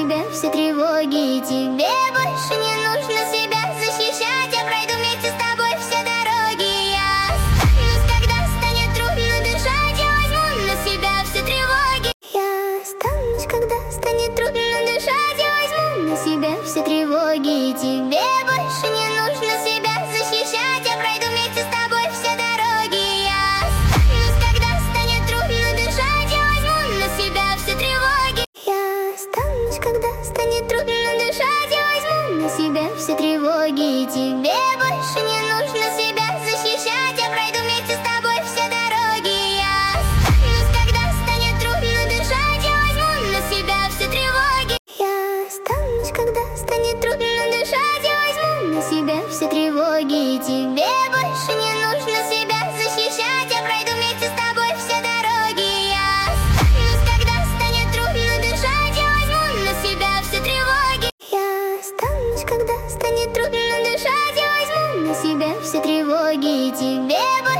себя все тревоги. Тебе больше не нужно себя защищать. Я пройду вместе с тобой все дороги. Я останусь, когда станет трудно дышать. Я возьму на себя все тревоги. Я останусь, когда станет трудно дышать. Я возьму на себя все тревоги. Тебе больше не нужно себя защищать. Я пройду вместе с тобой все дороги. Я останусь, когда станет трудно дышать. Я возьму на себя все тревоги. Я останусь, когда станет трудно дышать. Я возьму на себя все тревоги. Тебе больше не нужно себя защищать. Я пройду вместе с тобой все дороги. Я останусь, когда станет трудно дышать. Я возьму на себя все тревоги. Я останусь, когда станет трудно дышать. Я возьму на себя все тревоги. Тебе больше не нужно себя защищать. Я пройду вместе с тобой все дороги. Я останусь, когда станет трудно дышать. Я возьму на себя все тревоги. Я останусь, когда станет трудно дышать. Я возьму на себя все тревоги. Тебе больше